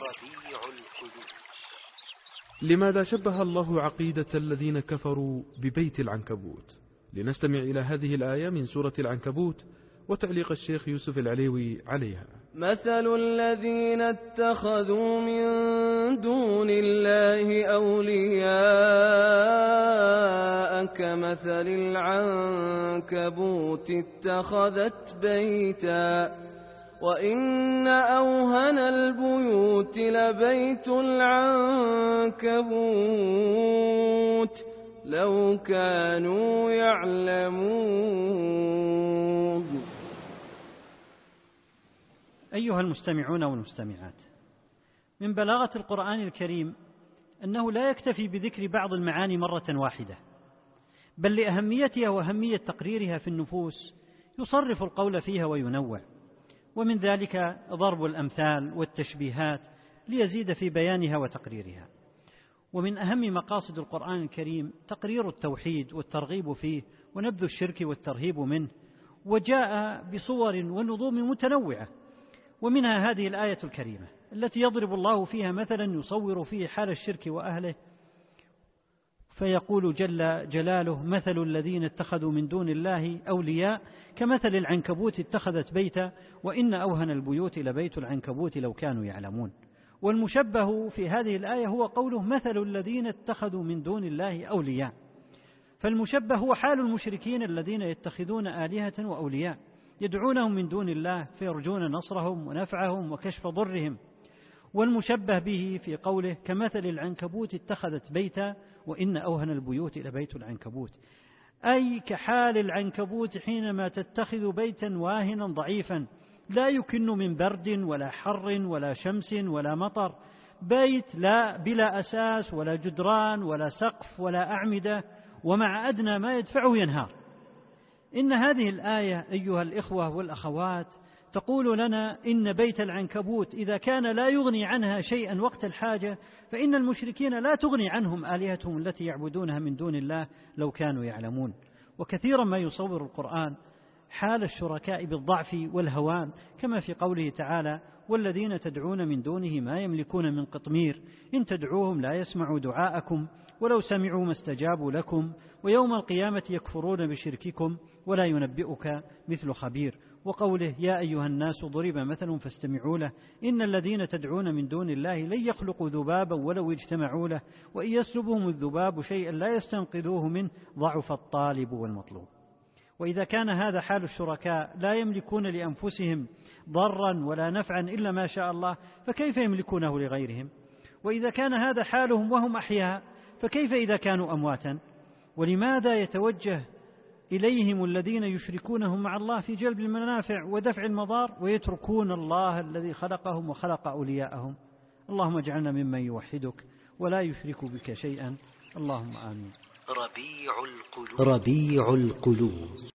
ربيع القلوب. لماذا شبه الله عقيدة الذين كفروا ببيت العنكبوت؟ لنستمع إلى هذه الآية من سورة العنكبوت وتعليق الشيخ يوسف العليوي عليها. مثل الذين اتخذوا من دون الله أولياء كمثل العنكبوت اتخذت بيتا وإن أوهن البيوت لبيت العنكبوت لو كانوا يعلمون. أيها المستمعون والمستمعات، من بلاغة القرآن الكريم أنه لا يكتفي بذكر بعض المعاني مرة واحدة، بل لأهميتها وأهمية تقريرها في النفوس يصرف القول فيها وينوع، ومن ذلك ضرب الأمثال والتشبيهات ليزيد في بيانها وتقريرها. ومن أهم مقاصد القرآن الكريم تقرير التوحيد والترغيب فيه ونبذ الشرك والترهيب منه، وجاء بصور ونظوم متنوعة، ومنها هذه الآية الكريمة التي يضرب الله فيها مثلا يصور فيه حال الشرك وأهله، فيقول جل جلاله: مثل الذين اتخذوا من دون الله أولياء كمثل العنكبوت اتخذت بيتا وإن أوهن البيوت لبيت العنكبوت لو كانوا يعلمون. والمشبه في هذه الآية هو قوله مثل الذين اتخذوا من دون الله أولياء، فالمشبه هو حال المشركين الذين يتخذون آلهة وأولياء يدعونهم من دون الله فيرجون نصرهم ونفعهم وكشف ضرهم. والمشبه به في قوله كمثل العنكبوت اتخذت بيتا وإن أوهن البيوت لبيت العنكبوت، أي كحال العنكبوت حينما تتخذ بيتا واهنا ضعيفا لا يكن من برد ولا حر ولا شمس ولا مطر، بيت لا بلا أساس ولا جدران ولا سقف ولا أعمدة، ومع أدنى ما يدفعه ينهار. إن هذه الآية أيها الإخوة والأخوات تقول لنا إن بيت العنكبوت إذا كان لا يغني عنها شيئا وقت الحاجة، فإن المشركين لا تغني عنهم آلهتهم التي يعبدونها من دون الله لو كانوا يعلمون. وكثيرا ما يصور القرآن حال الشركاء بالضعف والهوان، كما في قوله تعالى: والذين تدعون من دونه ما يملكون من قطمير إن تدعوهم لا يسمعوا دعاءكم ولو سمعوا ما استجابوا لكم ويوم القيامة يكفرون بشرككم ولا ينبئك مثل خبير. وقوله: يا أيها الناس ضرب مثل فاستمعوا له إن الذين تدعون من دون الله لن يخلقوا ذبابا ولو اجتمعوا له وإن يسلبهم الذباب شيئا لا يستنقذوه منه ضعف الطالب والمطلوب. وإذا كان هذا حال الشركاء لا يملكون لأنفسهم ضرا ولا نفعا إلا ما شاء الله، فكيف يملكونه لغيرهم؟ وإذا كان هذا حالهم وهم أحياء، فكيف إذا كانوا أمواتا؟ ولماذا يتوجه إليهم الذين يشركونهم مع الله في جلب المنافع ودفع المضار ويتركون الله الذي خلقهم وخلق أولياءهم؟ اللهم اجعلنا ممن يوحدك ولا يشرك بك شيئا، اللهم آمين. ربيع القلوب.